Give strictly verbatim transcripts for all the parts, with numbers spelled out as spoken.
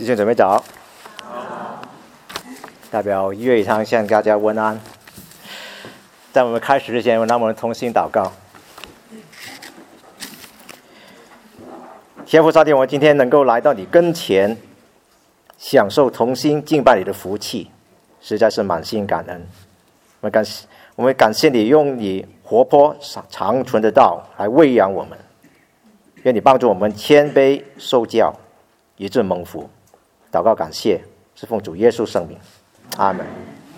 弟兄姊妹早，代表乐堂向大家问安。在我们开始之前，让我们同心祷告。天父上帝，我们今天能够来到你跟前，享受同心敬拜你的福气，实在是满心感恩。我们感谢，我们感谢你用你活泼长存的道来喂养我们，愿你帮助我们谦卑受教，以致蒙福。祷告感谢，是奉主耶稣圣名，阿们。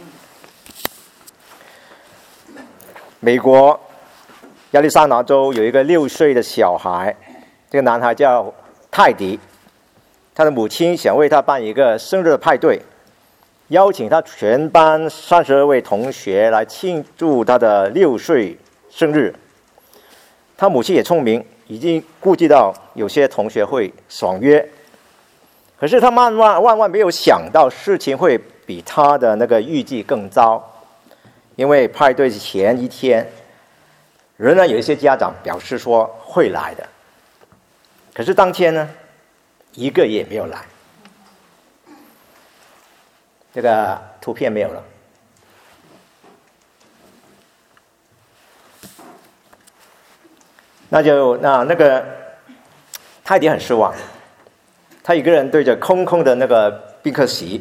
美国亚利桑那州有一个六岁的小孩，这个男孩叫泰迪，他的母亲想为他办一个生日派对，邀请他全班三十二位同学来庆祝他的六岁生日。他母亲也聪明，已经顾及到有些同学会爽约，可是他万万万万没有想到事情会比他的那个预计更糟。因为派对前一天，仍然有一些家长表示说会来的，可是当天呢，一个也没有来。这个图片没有了。那就那那个泰迪很失望，他一个人对着空空的那个宾客席，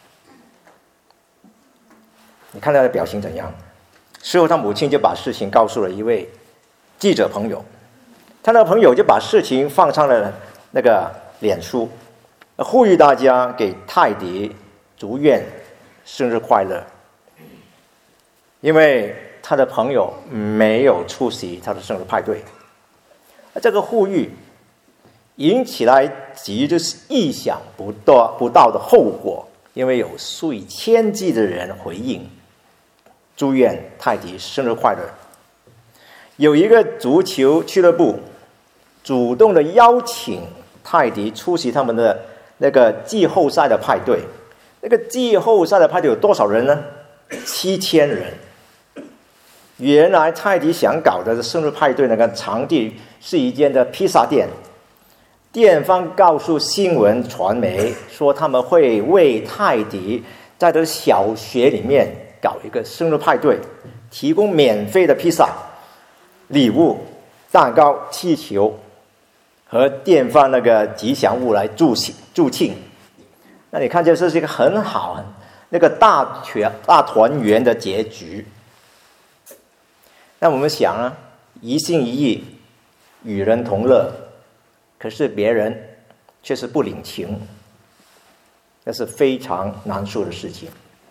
你看他的表情怎样？事后他母亲就把事情告诉了一位记者朋友，他那个朋友就把事情放上了那个脸书，呼吁大家给泰迪祝愿生日快乐，因为他的朋友没有出席他的生日派对。这个呼吁引起来极就是意想不到不到的后果，因为有数以千计的人回应祝愿泰迪生日快乐。有一个足球俱乐部主动的邀请泰迪出席他们的那个季后赛的派对。那个季后赛的派对有多少人呢？七千人。原来泰迪想搞的生日派对那个场地是一间的披萨店，店方告诉新闻传媒说他们会为泰迪在这小学里面搞一个生日派对，提供免费的披萨、礼物、蛋糕、气球和店方那个吉祥物来助庆助庆。那你看这是一个很好那个大团大团圆的结局。那我们想啊，一心一意与人同乐，可是别人却是不领情，那是非常难受的事情。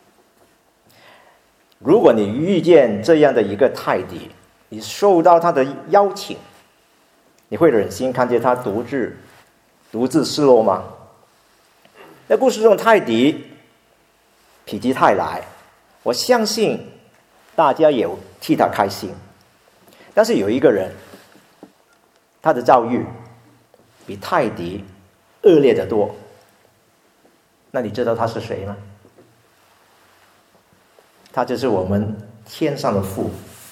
如果你遇见这样的一个泰迪，你受到他的邀请，你会忍心看见他独自独自失落吗？在故事中，泰迪否极泰来，我相信大家也替他开心。但是有一个人，他的遭遇比泰迪恶劣得多。那你知道他是谁吗？他就是我们天上的父。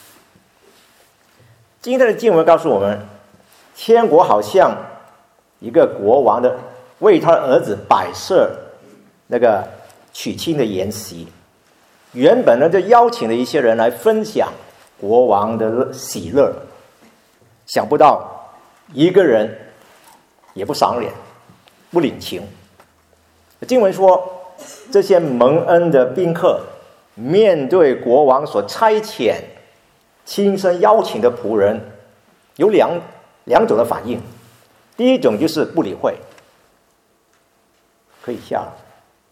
今天的经文告诉我们，天国好像一个国王的为他的儿子摆设那个娶亲的筵席，原本呢就邀请了一些人来分享国王的喜乐，想不到一个人也不赏脸，不领情。经文说，这些蒙恩的宾客面对国王所差遣亲身邀请的仆人，有两两种的反应。第一种就是不理会，可以下了。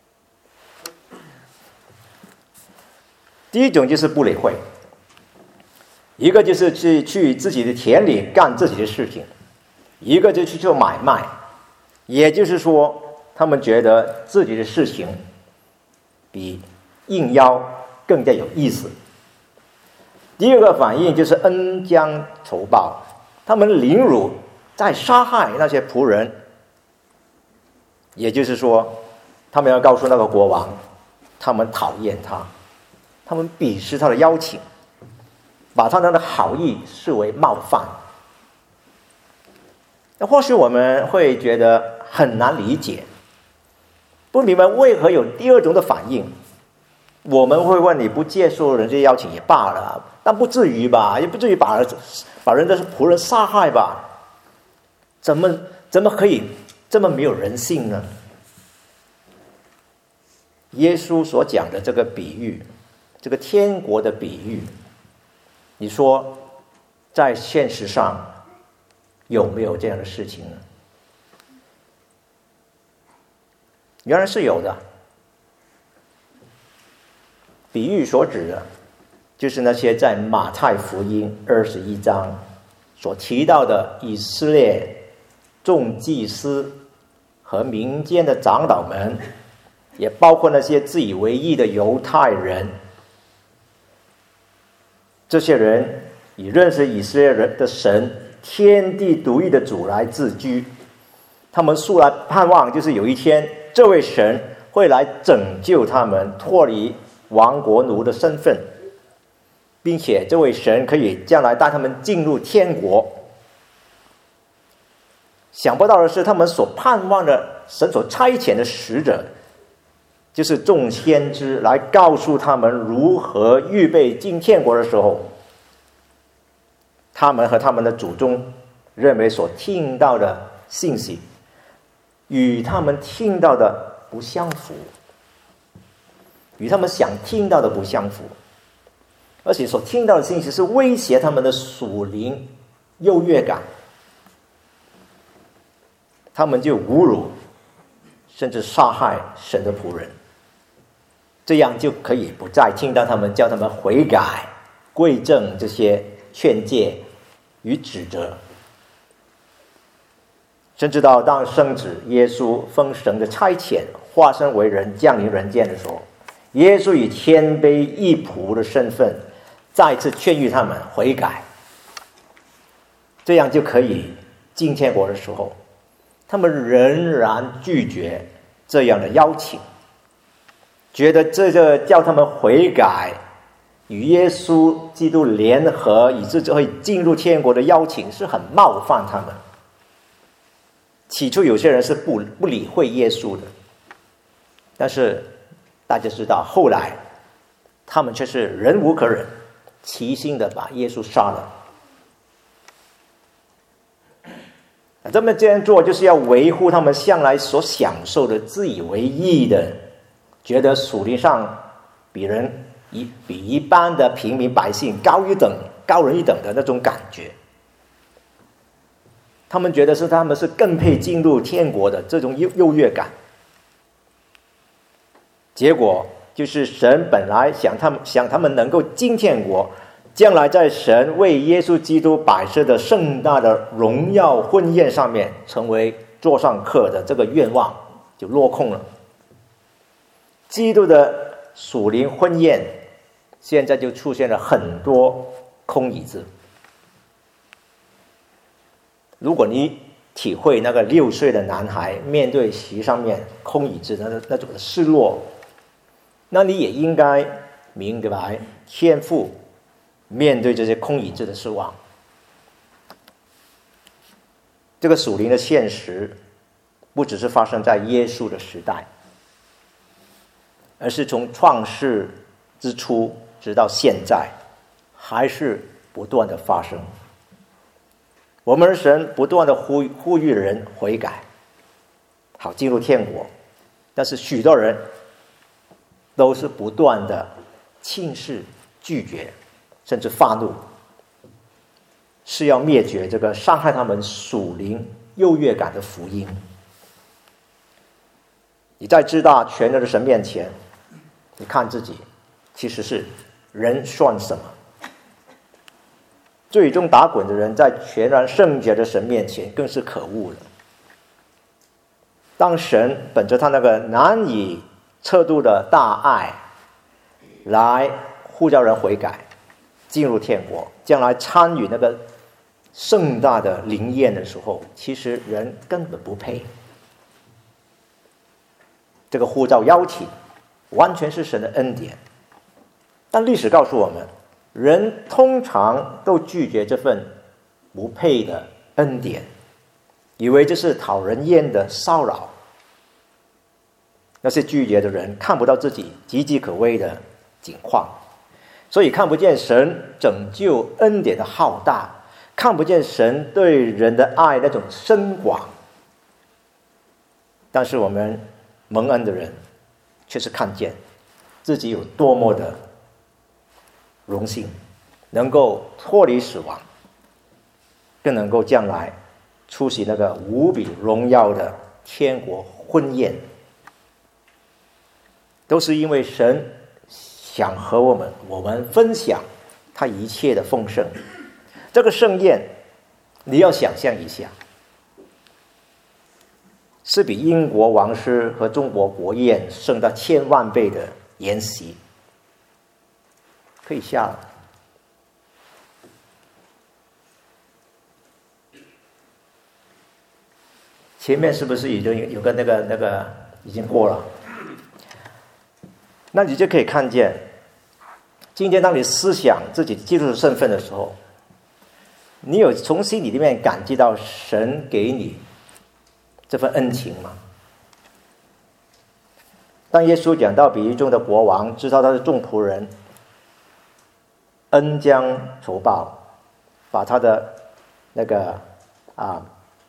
第一种就是不理会，一个就是去去自己的田里干自己的事情，一个就去做买卖。也就是说，他们觉得自己的事情比应邀更加有意思。第二个反应就是恩将仇报，他们凌辱再杀害那些仆人。也就是说，他们要告诉那个国王，他们讨厌他，他们鄙视他的邀请，把他的好意视为冒犯。那或许我们会觉得很难理解， 不明白为何有第二种的反应。我们会问，你不接受人家邀请也罢了，但不至于吧，也不至于把把人的仆人杀害吧？怎么怎么可以这么没有人性呢？耶稣所讲的这个比喻，这个天国的比喻，你说在现实上有没有这样的事情呢？原来是有的。比喻所指的就是那些在马太福音二十一章所提到的以色列众祭司和民间的长老们，也包括那些自以为义的犹太人。这些人以认识以色列人的神天地独一的主来自居，他们素来盼望就是有一天这位神会来拯救他们脱离亡国奴的身份，并且这位神可以将来带他们进入天国。想不到的是，他们所盼望的神所差遣的使者，就是众先知来告诉他们如何预备进天国的时候，他们和他们的祖宗认为所听到的信息与他们听到的不相符，与他们想听到的不相符，而且所听到的信息是威胁他们的属灵优越感，他们就侮辱甚至杀害神的仆人，这样就可以不再听到他们叫他们悔改归正这些劝诫与指责。甚至到当圣子耶稣奉神的差遣化身为人降临人间的时候，耶稣以谦卑义仆的身份再次劝喻他们悔改，这样就可以进天国的时候，他们仍然拒绝这样的邀请，觉得这个叫他们悔改与耶稣基督联合以致会进入天国的邀请是很冒犯他们。起初有些人是不不理会耶稣的，但是大家知道后来他们却是忍无可忍，齐心的把耶稣杀了。这么这样做就是要维护他们向来所享受的自以为义的，觉得属灵上比人一比一般的平民百姓高一等高人一等的那种感觉。他们觉得是他们是更配进入天国的这种优优越感，结果就是神本来想他们想他们能够进天国，将来在神为耶稣基督摆设的盛大的荣耀婚宴上面成为座上客的这个愿望就落空了。基督的属灵婚宴现在就出现了很多空椅子。如果你体会那个六岁的男孩面对席上面空椅子的那种的失落，那你也应该明白天父面对这些空椅子的失望。这个属灵的现实不只是发生在耶稣的时代，而是从创世之初直到现在还是不断的发生。我们的神不断的呼呼吁人悔改，好进入天国，但是许多人都是不断的轻视、拒绝，甚至发怒，是要灭绝这个伤害他们属灵优越感的福音。你在至大全能的神面前，你看自己其实是人算什么？最终打滚的人在全然圣洁的神面前更是可恶的。当神本着他那个难以测度的大爱来呼召人悔改进入天国，将来参与那个盛大的灵宴的时候，其实人根本不配。这个呼召邀请完全是神的恩典，但历史告诉我们，人通常都拒绝这份不配的恩典，以为这是讨人厌的骚扰。 那些拒绝的人看不到自己岌岌可危的境况，所以看不见神拯救恩典的浩大，看不见神对人的爱那种深广。但是我们蒙恩的人却是看见自己有多么的荣幸，能够脱离死亡，更能够将来出席那个无比荣耀的天国婚宴，都是因为神想和我们我们分享他一切的丰盛。这个盛宴你要想象一下，是比英国王室和中国国宴盛到千万倍的筵席，可以下了。前面是不是已经有个那个那个已经过了？那你就可以看见，今天当你思想自己基督徒身份的时候，你有从心里面感激到神给你这份恩情吗？当耶稣讲到比喻中的国王知道他是众仆人恩将仇报，把他的那个啊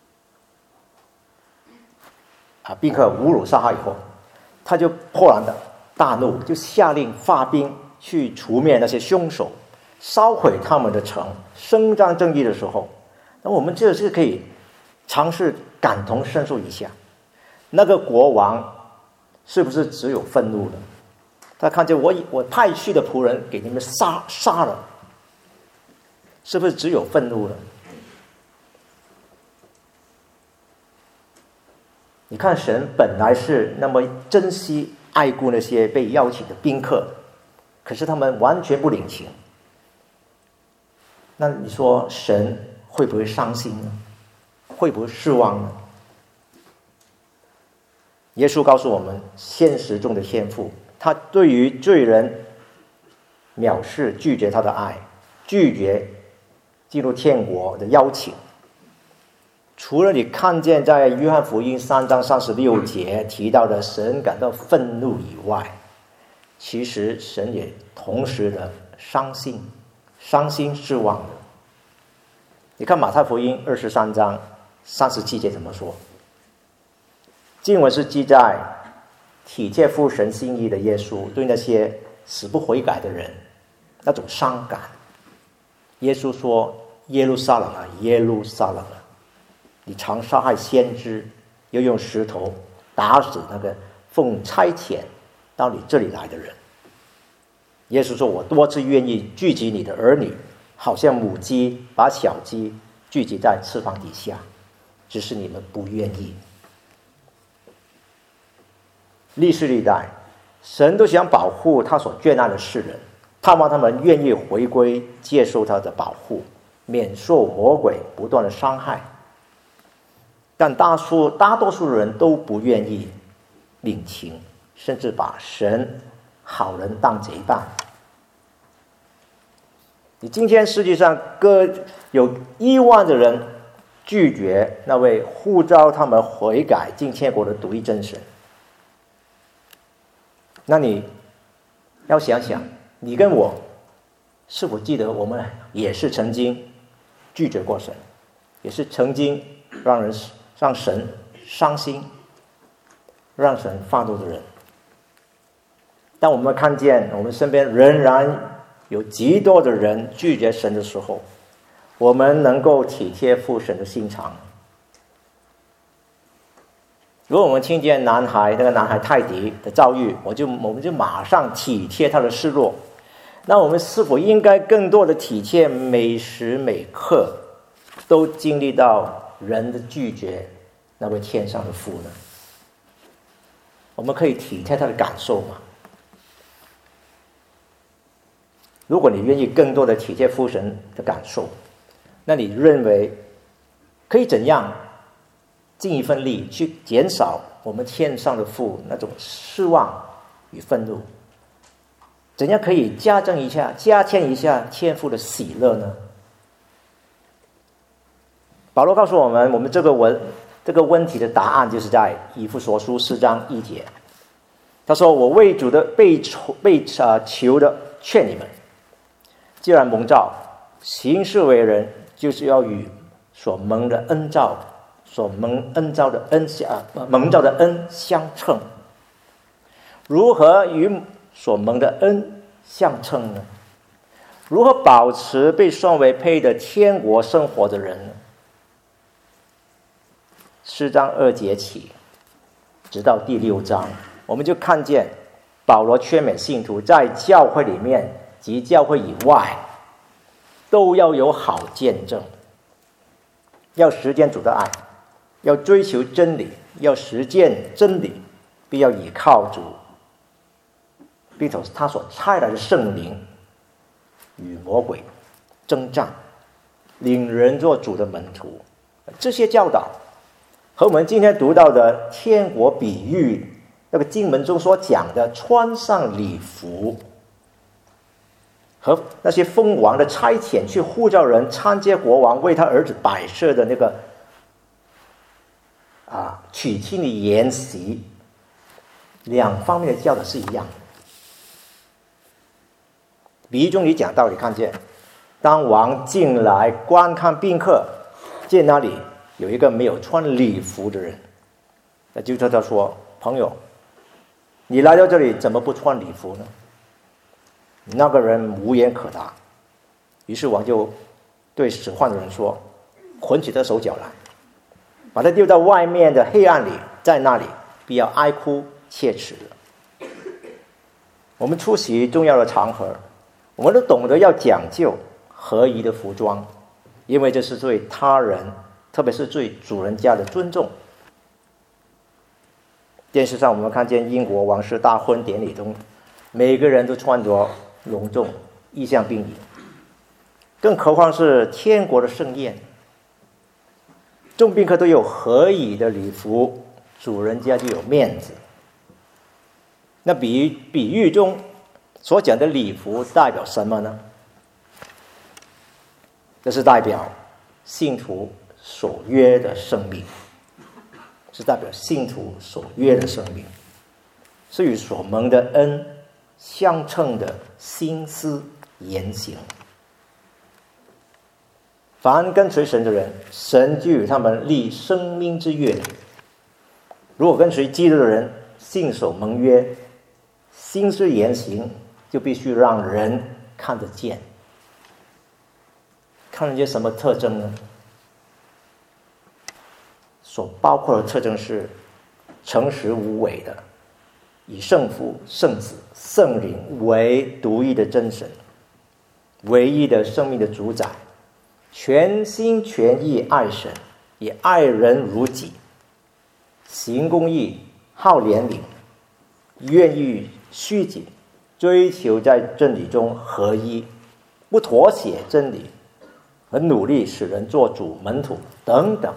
啊宾客侮辱杀害以后，他就破然的大怒，就下令发兵去除灭那些凶手，烧毁他们的城，伸张正义的时候，那我们这是可以尝试感同身受一下，那个国王是不是只有愤怒了？他看见我我派去的仆人给你们杀杀了，是不是只有愤怒了？你看神本来是那么珍惜爱顾那些被邀请的宾客，可是他们完全不领情。那你说神会不会伤心呢？会不会失望呢？耶稣告诉我们，现实中的天父，他对于罪人藐视拒绝他的爱，拒绝进入天国的邀请。除了你看见在约翰福音三章三十六节提到的神感到愤怒以外，其实神也同时的伤心伤心失望的。你看马太福音二十三章三十七节怎么说？经文是记载体贴父神心意的耶稣对那些死不悔改的人那种伤感。耶稣说，耶路撒冷啊，耶路撒冷啊，你常杀害先知，又用石头打死那个奉差遣到你这里来的人。耶稣说，我多次愿意聚集你的儿女，好像母鸡把小鸡聚集在翅膀底下，只是你们不愿意。历世历代神都想保护他所眷爱的世人，盼望他们愿意回归接受他的保护，免受魔鬼不断的伤害。但大数大多数人都不愿意领情，甚至把神好人当贼办。你今天世界上各有亿万的人拒绝那位呼召他们悔改进天国的独一真神。那你要想想，你跟我是否记得我们也是曾经拒绝过神，也是曾经让人让神伤心，让神发怒的人。当我们看见我们身边仍然有极多的人拒绝神的时候，我们能够体贴父神的心肠。如果我们听见男孩那个男孩泰迪的遭遇，我就我们就马上体贴他的失落，那我们是否应该更多的体贴每时每刻都经历到人的拒绝那位天上的父呢？我们可以体贴他的感受吗？如果你愿意更多的体贴父神的感受，那你认为可以怎样尽一份力去减少我们天上的父那种失望与愤怒？怎样可以加增一下加添一下天父的喜乐呢？保罗告诉我们，我们这个文这个问题的答案就是在以弗所书四章一节。 他说：“我为主的被求被啊求的劝你们，既然蒙召，行事为人，就是要与所蒙的恩召、所蒙恩召的恩相蒙召的恩相称。如何与所蒙的恩相称呢？如何保持被算为配的天国生活的人呢？”四章二节起，直到第六章，我们就看见保罗劝勉信徒在教会里面及教会以外都要有好见证，要实践主的爱，要追求真理，要实践真理，必要倚靠主，并且他所差来的圣灵与魔鬼征战，领人做主的门徒。这些教导和我们今天读到的天国比喻那个经文中所讲的穿上礼服，和那些封王的差遣去呼召人参接国王为他儿子摆设的那个啊娶亲的筵席，两方面的教导是一样的。比喻中你讲道理，看见当王进来观看宾客，见那里有一个没有穿礼服的人，那就对他说：“朋友，你来到这里怎么不穿礼服呢？”那个人无言可答。于是王就对使唤的人说：“捆起他手脚来，把他丢到外面的黑暗里，在那里必要哀哭切齿的。”我们出席重要的场合，我们都懂得要讲究合宜的服装，因为这是对他人，特别是对主人家的尊重。电视上我们看见英国王室大婚典礼中，每个人都穿着隆重，意象并移，更何况是天国的盛宴，众宾客都有合宜的礼服，主人家就有面子。那比喻比喻中所讲的礼服代表什么呢？这是代表信徒所约的生命，是代表信徒所约的生命，是与所蒙的恩相称的心思言行。凡跟随神的人，神就与他们立生命之约。如果跟随基督的人信守盟约，心思言行就必须让人看得见。看得见什么特征呢？所包括的特征是诚实无伪的，以圣父、圣子、圣灵为独一的真神，唯一的生命的主宰，全心全意爱神，以爱人如己，行公义，好怜悯，愿意虚己，追求在真理中合一，不妥协真理，很努力使人做主门徒等等。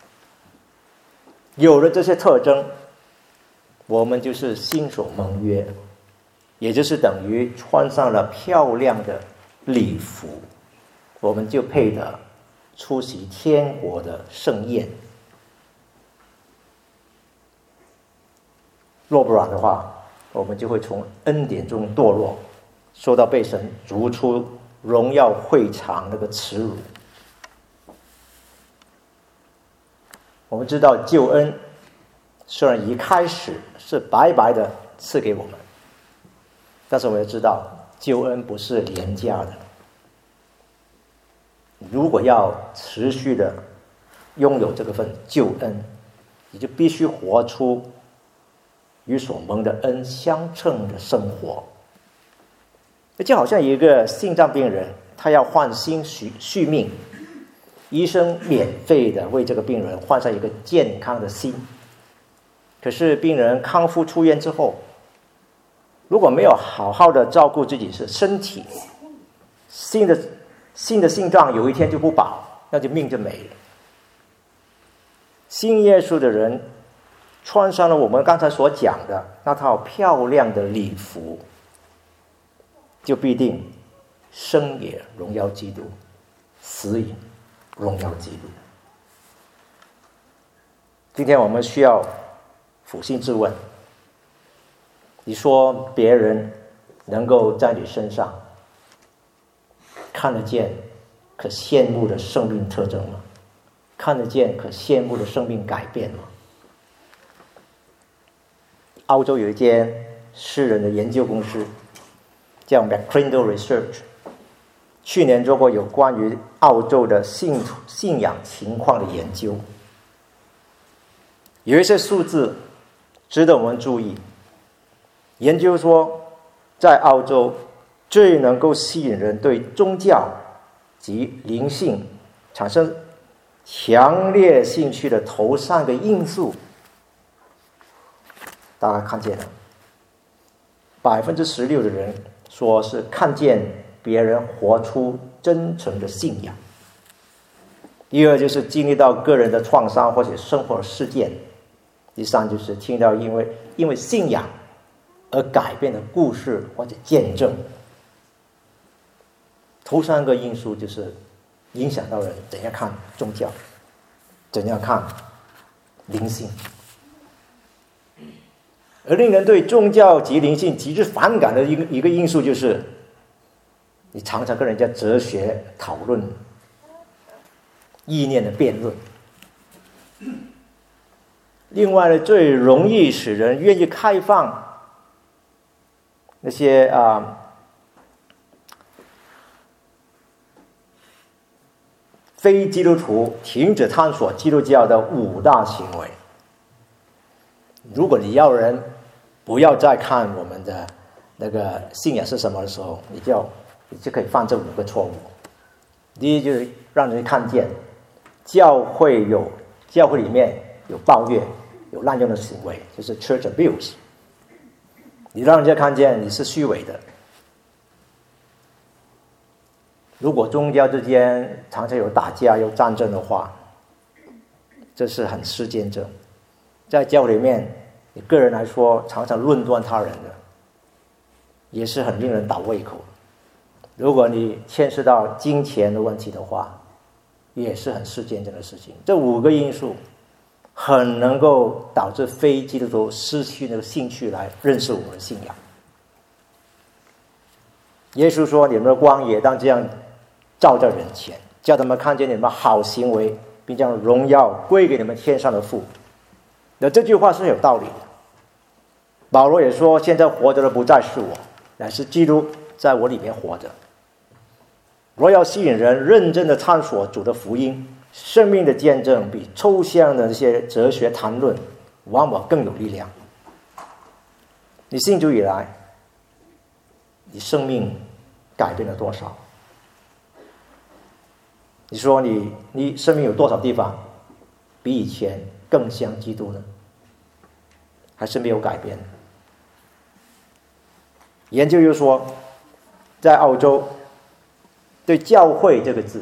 有了这些特征，我们就是信守盟约，也就是等于穿上了漂亮的礼服，我们就配得出席天国的盛宴。若不然的话，我们就会从恩典中堕落，受到被神逐出荣耀会场那个耻辱。我们知道救恩虽然一开始是白白的赐给我们，但是我们要知道救恩不是廉价的。如果要持续的拥有这个份救恩，你就必须活出与所蒙的恩相称的生活。就好像一个心脏病人，他要换心续续命，医生免费的为这个病人换上一个健康的心。可是病人康复出院之后，如果没有好好的照顾自己的身体，新的新的心脏有一天就不保，那就命就没了。信耶稣的人穿上了我们刚才所讲的那套漂亮的礼服，就必定生也荣耀基督，死也荣耀基督。今天我们需要扪心自问， 你说别人能够在你身上看得见可羡慕的生命特征吗？看得见可羡慕的生命改变吗？澳洲有一间私人的研究公司叫 McCrindle Research， 去年做过有关于澳洲的信信仰情况的研究，有一些数字值得我们注意。研究说，在澳洲最能够吸引人对宗教及灵性产生强烈兴趣的头三个因素，大家看见了，百分之十六的人说是看见别人活出真诚的信仰。第二就是经历到个人的创伤或者生活事件。第三就是听到因为因为信仰而改变的故事或者见证。头三个因素就是影响到人怎样看宗教，怎样看灵性。而令人对宗教及灵性极致反感的一个一个因素就是，你常常跟人家哲学讨论、意念的辩论。另外呢，最容易使人愿意开放那些啊、呃、非基督徒停止探索基督教的五大行为。如果你要人不要再看我们的那个信仰是什么的时候，你就你就可以犯这五个错误。第一就是让人看见教会有教会里面有抱怨、有滥用的行为，就是 church abuse。你让人家看见你是虚伪的。如果宗教之间常常有打架、有战争的话，这是很失见证。在教会里面，你个人来说常常论断他人的，也是很令人倒胃口。如果你牵涉到金钱的问题的话，也是很失见证的事情。这五个因素很能够导致非基督徒失去那个兴趣来认识我们的信仰。耶稣说：“你们的光也当这样照在人前，叫他们看见你们好行为，并将荣耀归给你们天上的父。”那这句话是有道理的。保罗也说：“现在活着的不再是我，乃是基督在我里面活着。”若要吸引人认真的探索主的福音，生命的见证比抽象的那些哲学谈论往往更有力量。你信主以来，你生命改变了多少？你说你你生命有多少地方比以前更像基督呢？还是没有改变？研究又说，在澳洲，对教会这个字，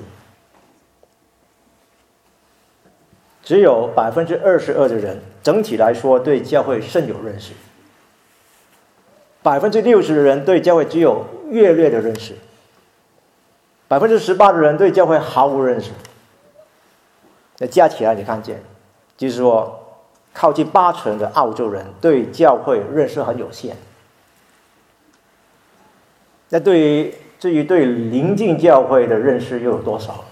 只有百分之二十二的人整体来说对教会甚有认识，百分之六十的人对教会只有略略的认识，百分之十八的人对教会毫无认识。那加起来你看见，就是说靠近八成的澳洲人对教会认识很有限。那对于至于对邻近教会的认识又有多少？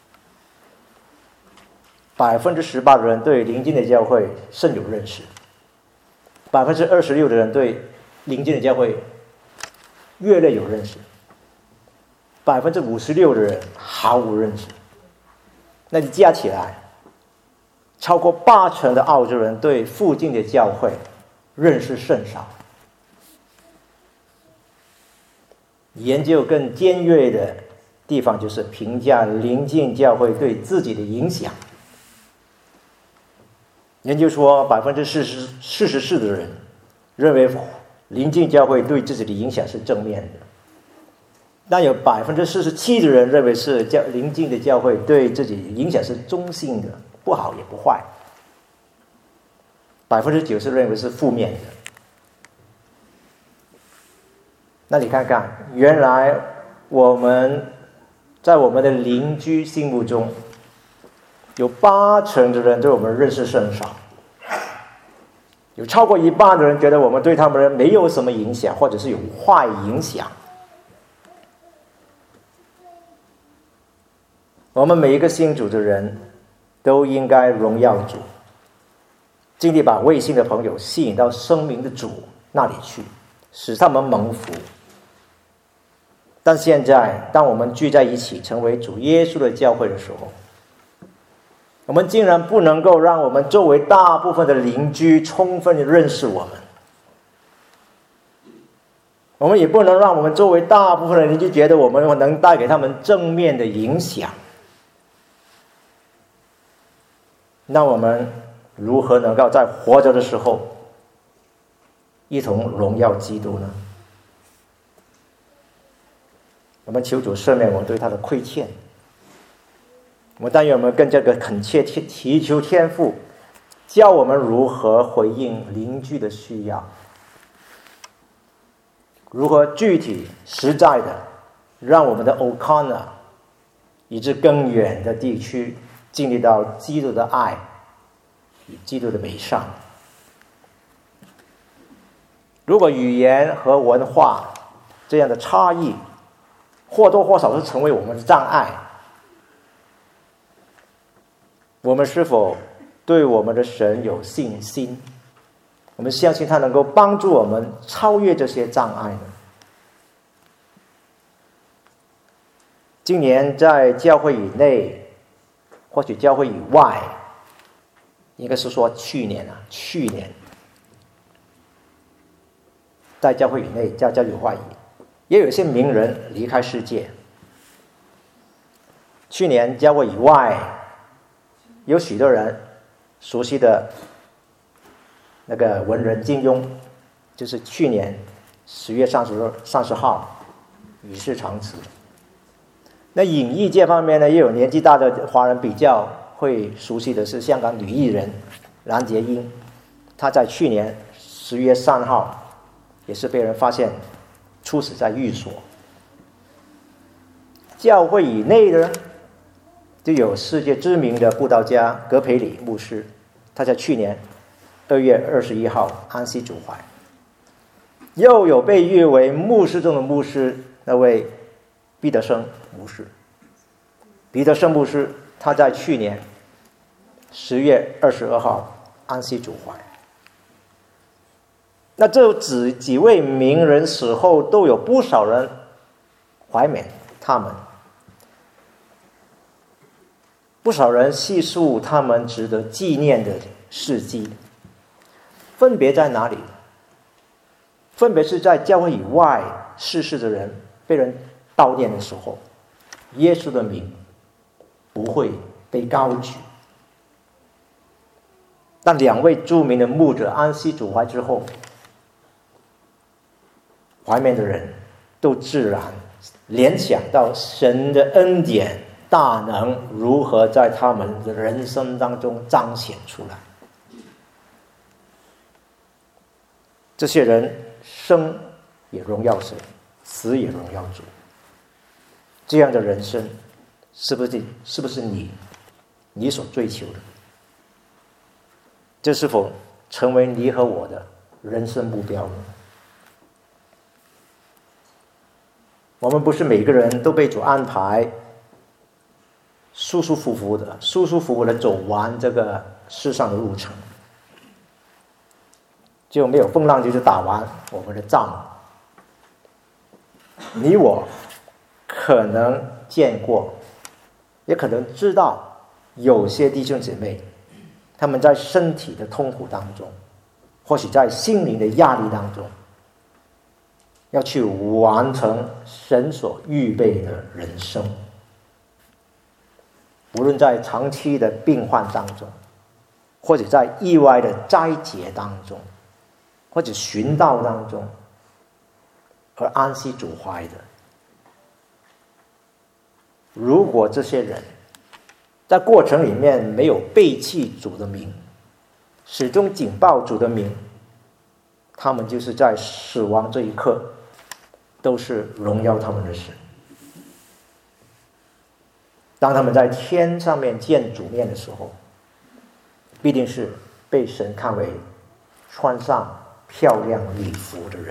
百分之十八的人对邻近的教会甚有认识，百分之二十六的人对邻近的教会越来有认识，百分之五十六的人毫无认识。那你加起来，超过八成的澳洲人对附近的教会认识甚少。研究更尖锐的地方就是评价邻近教会对自己的影响。研究说，百分之四十四十四的人认为邻近教会对自己的影响是正面的，但有百分之四十七的人认为是教邻近的教会对自己的影响是中性的，不好也不坏。百分之九是认为是负面的。那你看看，原来我们在我们的邻居心目中，有八成的人对我们认识甚少。 有超过一半的人觉得我们对他们没有什么影响，或者是有坏影响。我们每一个信主的人都应该荣耀主，尽力把未信的朋友吸引到生命的主那里去，使他们蒙福。但现在当我们聚在一起成为主耶稣的教会的时候，我们竟然不能够让我们周围大部分的邻居充分认识我们，我们也不能让我们周围大部分的邻居觉得我们能带给他们正面的影响。那我们如何能够在活着的时候一同荣耀基督呢？我们求主赦免我们对他的亏欠，我们但愿我们更加的恳切祈求天父，教我们如何回应邻居的需要，如何具体实在的让我们的 O'Connor 以至更远的地区经历到基督的爱与基督的美善。如果语言和文化这样的差异或多或少是成为我们的障碍，我们是否对我们的神有信心？我们相信他能够帮助我们超越这些障碍呢？今年在教会以内，或许教会以外，应该是说去年啊，去年在教会以内，教教以外，也有一些名人离开世界。去年教会以外，有许多人熟悉的那个文人金庸，就是去年十月三十三十号与世长辞。那影艺界方面呢，也有年纪大的华人比较会熟悉的是香港女艺人蓝洁瑛，她在去年十月三号也是被人发现猝死在寓所。教会以内的就有世界知名的布道家葛培理牧师，他在去年二月二十一号安息主怀。又有被誉为牧师中的牧师那位毕德生牧师，毕德生牧师他在去年十月二十二号安息主怀。那这几几位名人死后都有不少人怀缅他们，不少人细述他们值得纪念的事迹，分别在哪里？分别是在教会以外逝世的人被人悼念的时候，耶稣的名不会被高举。但两位著名的牧者安息主怀之后，怀缅的人都自然联想到神的恩典大能如何在他们的人生当中彰显出来。这些人生也荣耀神，死也荣耀主。这样的人生是不是是不是你你所追求的？这是否成为你和我的人生目标呢？我们不是每个人都被主安排舒舒服服的舒舒服服的走完这个世上的路程，就没有风浪就是打完我们的仗。你我可能见过，也可能知道有些弟兄姐妹他们在身体的痛苦当中，或许在心灵的压力当中，要去完成神所预备的人生。无论在长期的病患当中，或者在意外的灾劫当中，或者寻道当中，而安息主怀的，如果这些人在过程里面没有背弃主的名，始终紧抱主的名，他们就是在死亡这一刻都是荣耀他们的神。当他们在天上面见主面的时候，必定是被神看为穿上漂亮礼服的人。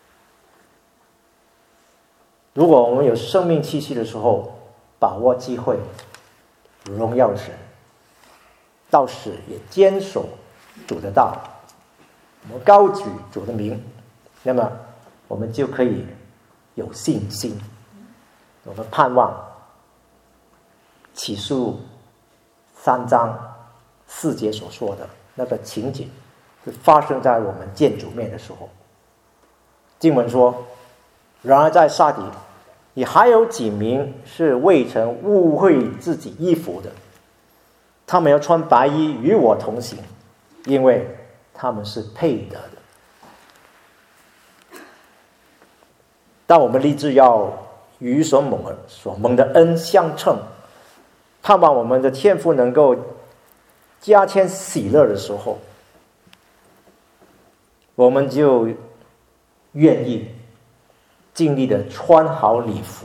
如果我们有生命气息的时候，把握机会，荣耀神，到时也坚守主的道，我们高举主的名，那么我们就可以有信心。我们盼望启示录三章四节所说的那个情景是发生在我们见主面的时候。经文说，然而在撒底也还有几名是未曾污秽自己衣服的，他们要穿白衣与我同行，因为他们是配得的。当我们立志要与所蒙所蒙的恩相称，盼望我们的天父能够加添喜乐的时候，我们就愿意尽力的穿好礼服，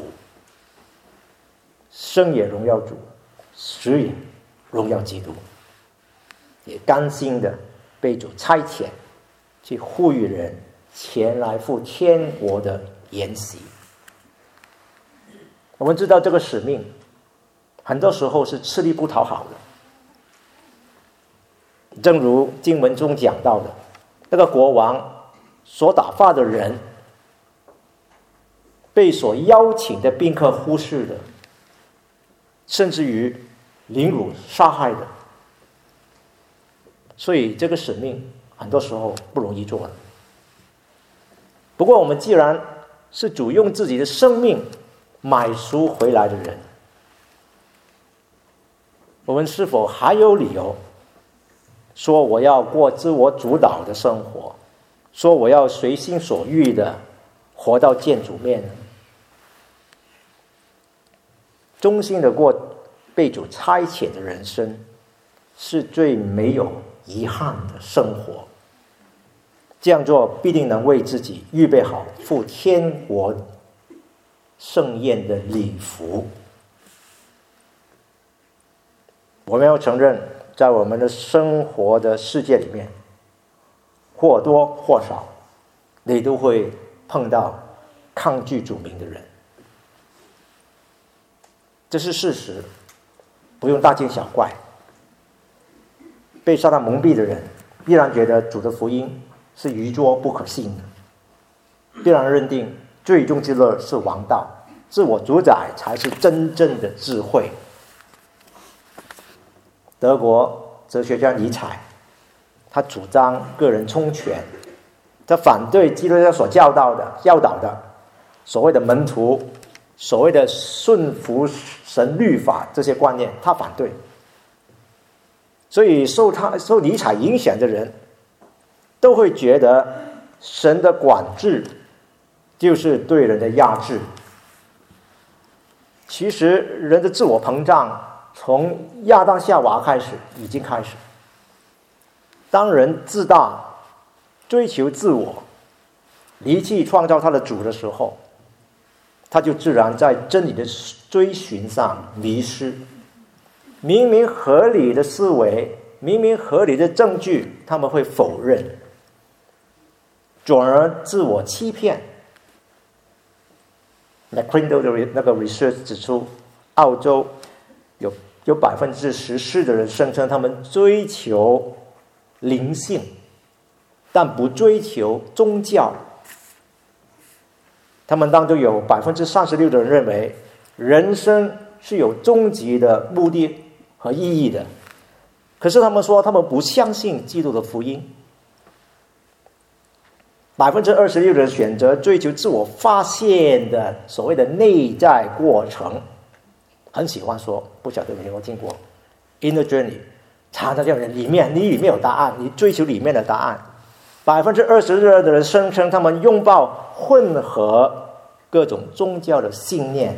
生也荣耀主，死也荣耀基督，也甘心的被主差遣去呼吁人前来赴天国的筵席。我们知道这个使命很多时候是吃力不讨好的，正如经文中讲到的，那个国王所打发的人被所邀请的宾客忽视的，甚至于凌辱杀害的，所以这个使命很多时候不容易做的。不过我们既然是主用自己的生命买赎回来的人，我们是否还有理由说我要过自我主导的生活，说我要随心所欲的活到见主面呢？忠心的过被主差遣的人生，是最没有遗憾的生活。这样做必定能为自己预备好赴天国盛宴的礼服。我们要承认，在我们的生活的世界里面，或多或少你都会碰到抗拒主名的人，这是事实，不用大惊小怪。被撒旦蒙蔽的人必然觉得主的福音是愚拙不可信的，必然认定最终之乐是王道，自我主宰才是真正的智慧。德国哲学家尼采，他主张个人充权，他反对基督教所教导的教导的所谓的门徒，所谓的顺服神律法这些观念，他反对。所以受他受尼采影响的人都会觉得神的管制就是对人的压制。其实人的自我膨胀从亚当夏娃开始已经开始。当人自大追求自我，离弃创造他的主的时候，他就自然在真理的追寻上迷失。明明合理的思维，明明合理的证据，他们会否认，转而自我欺骗。McCrindle 的那个 research 指出，澳洲有有百分之十四的人声称他们追求灵性，但不追求宗教。他们当中有百分之三十六的人认为人生是有终极的目的和意义的，可是他们说他们不相信基督的福音。百分之二十六的人选择追求自我发现的所谓的内在过程，很喜欢说，不晓得你有没有听过 inner journey， 常常叫人里面你里面有答案，你追求里面的答案。百分之二十二的人声称他们拥抱混合各种宗教的信念。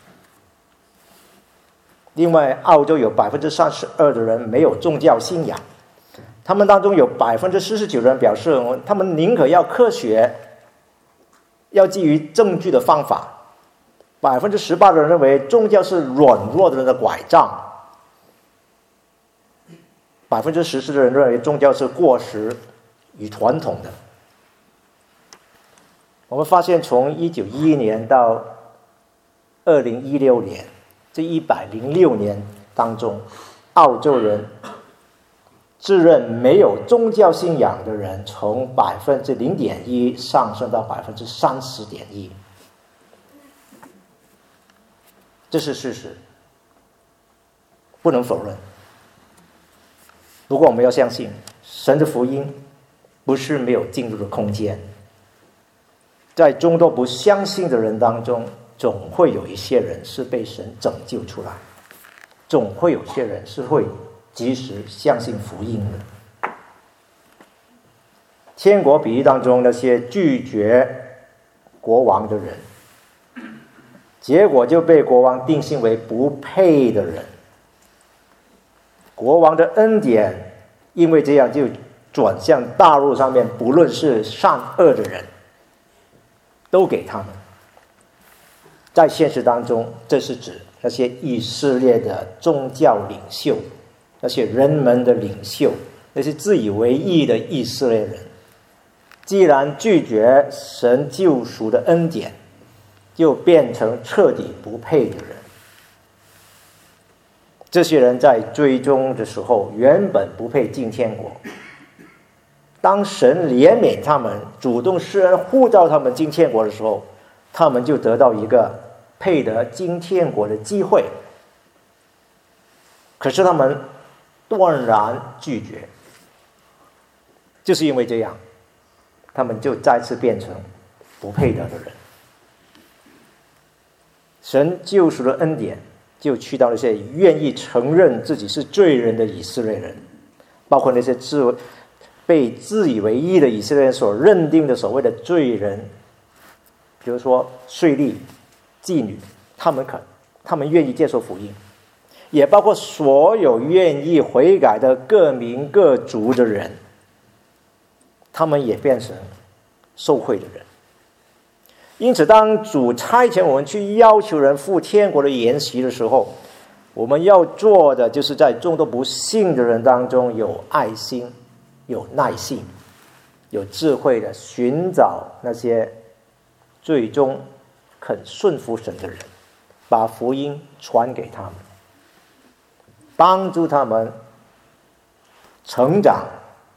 另外，澳洲有百分之三十二的人没有宗教信仰，他们当中有百分之四十九的人表示，他们宁可要科学，要基于证据的方法。百分之十八的人认为宗教是软弱的人的拐杖。百分之十四的人认为宗教是过时与传统的。我们发现从一九一一年到二零一六年这一百零六年当中，澳洲人自认没有宗教信仰的人从百分之零点一上升到百分之三十点一，这是事实，不能否认。不过我们要相信，神的福音不是没有进入的空间。在众多不相信的人当中，总会有一些人是被神拯救出来，总会有些人是会及时相信福音的。天国比喻当中那些拒绝国王的人，结果就被国王定性为不配的人。国王的恩典因为这样就转向大陆上面，不论是善恶的人都给他们。在现实当中，这是指那些以色列的宗教领袖，那些人们的领袖，那些自以为义的以色列人，既然拒绝神救赎的恩典，就变成彻底不配的人。这些人在最终的时候原本不配进天国，当神怜悯他们，主动施恩呼召他们进天国的时候，他们就得到一个配得进天国的机会。可是他们断然拒绝，就是因为这样，他们就再次变成不配得的人。神救赎的恩典就去到那些愿意承认自己是罪人的以色列人，包括那些自被自以为义的以色列人所认定的所谓的罪人，比如说税吏、妓女，他们肯，他们愿意接受福音，也包括所有愿意悔改的各民各族的人，他们也变成受惠的人。因此当主差遣我们去要求人赴天国的筵席的时候，我们要做的就是在众多不信的人当中有爱心、有耐性、有智慧的寻找那些最终肯顺服神的人，把福音传给他们，帮助他们成长，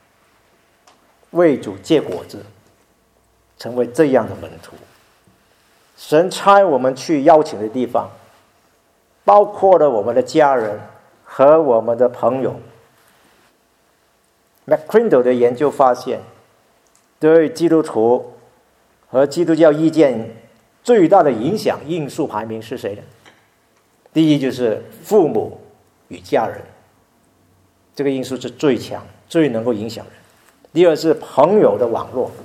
为主结果子，成为这样的门徒。神差我们去邀请的地方，包括了我们的家人和我们的朋友。McCrindle 的研究发现，对基督徒和基督教意见最大的影响因素排名是谁呢？第一就是父母与家人，这个因素是最强，最能够影响人。第二是朋友的网络，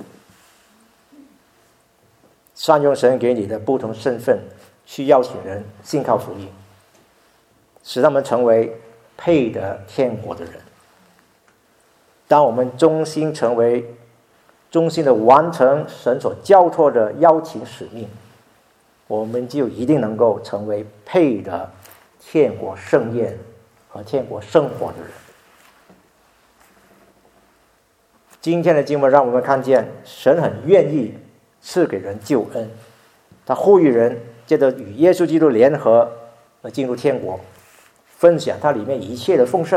善用神给你的不同身份去邀请人信靠福音，使他们成为配得天国的人。当我们忠心成为忠心的完成神所交托的邀请使命，我们就一定能够成为配得天国盛宴和天国生活的人。今天的经文让我们看见神很愿意赐给人救恩，他呼吁人借着与耶稣基督联合而进入天国，分享他里面一切的丰盛。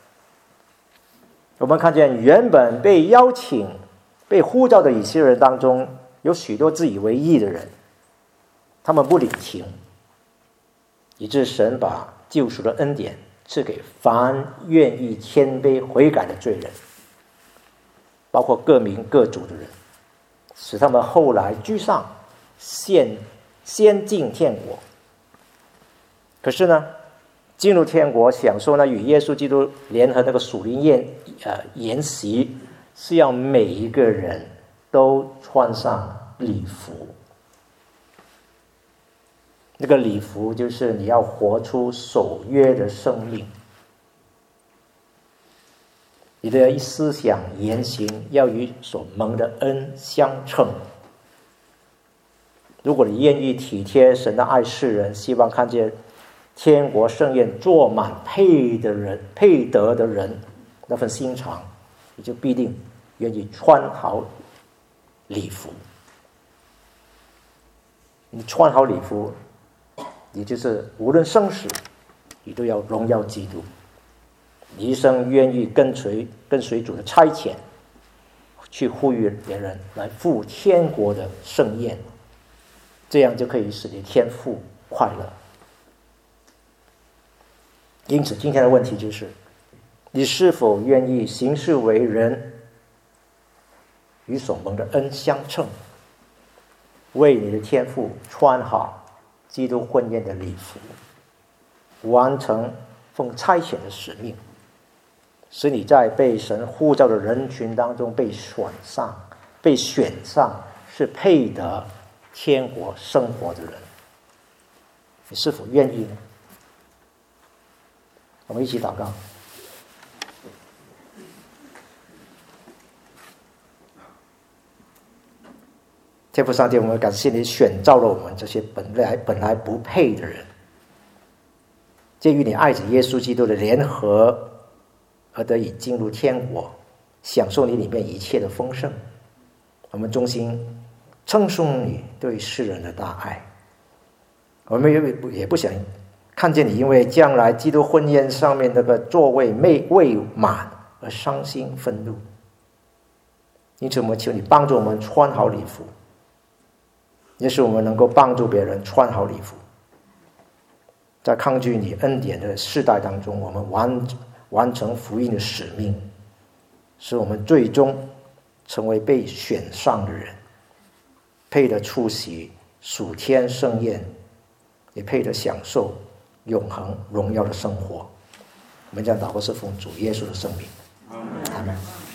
我们看见原本被邀请被呼召的以色列人当中，有许多自以为义的人，他们不领情，以致神把救赎的恩典赐给凡愿意谦卑悔改的罪人，包括各民各族的人，使他们后来居上，先先进天国。可是呢，进入天国享受那与耶稣基督联合那个属灵宴呃筵席，是要每一个人都穿上礼服。那个礼服就是你要活出守约的生命，你的思想言行要与所蒙的恩相称。如果你愿意体贴神的爱世人，希望看见天国盛宴坐满配的人配得的人那份心肠，你就必定愿意穿好礼服。你穿好礼服，也就是无论生死，你都要荣耀基督。你一生愿意跟随跟随主的差遣，去呼吁别人来赴天国的盛宴，这样就可以使你天父快乐。因此今天的问题就是，你是否愿意行事为人与所蒙的恩相称，为你的天父穿好基督婚宴的礼服，完成奉差遣的使命，使你在被神呼召的人群当中被选上，被选上是配得天国生活的人。你是否愿意呢？我们一起祷告。天父上帝，我们感谢你选召了我们这些本来本来不配的人，借与你爱子耶稣基督的联合，而得以进入天国，享受你里面一切的丰盛。我们衷心称颂你对世人的大爱，我们也也不想看见你因为将来基督婚宴上面那个座位未未满而伤心愤怒。因此我们求你帮助我们穿好礼服，也使我们能够帮助别人穿好礼服。在抗拒你恩典的世代当中，我们完完成福音的使命，使我们最终成为被选上的人，配得出席属天盛宴，也配得享受永恒荣耀的生活。我们将祷告是奉主耶稣的圣名，阿们。